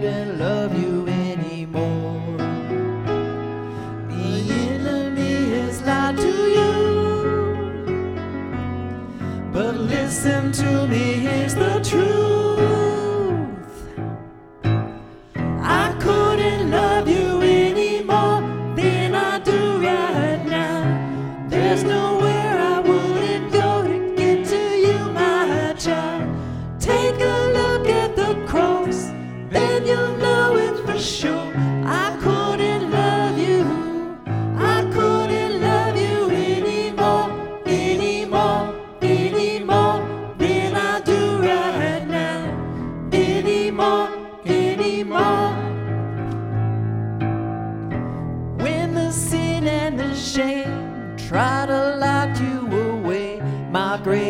couldn't love you anymore. The enemy has lied to you, but listen to me, here's the truth. I couldn't love you any more than I do right now. There's nowhere I wouldn't go to get to you, my child. Take a look at the cross, then you'll know it for sure. I couldn't love you, I couldn't love you anymore, anymore, anymore than I do right now. Anymore, anymore. When the sin and the shame try to lock you away, my great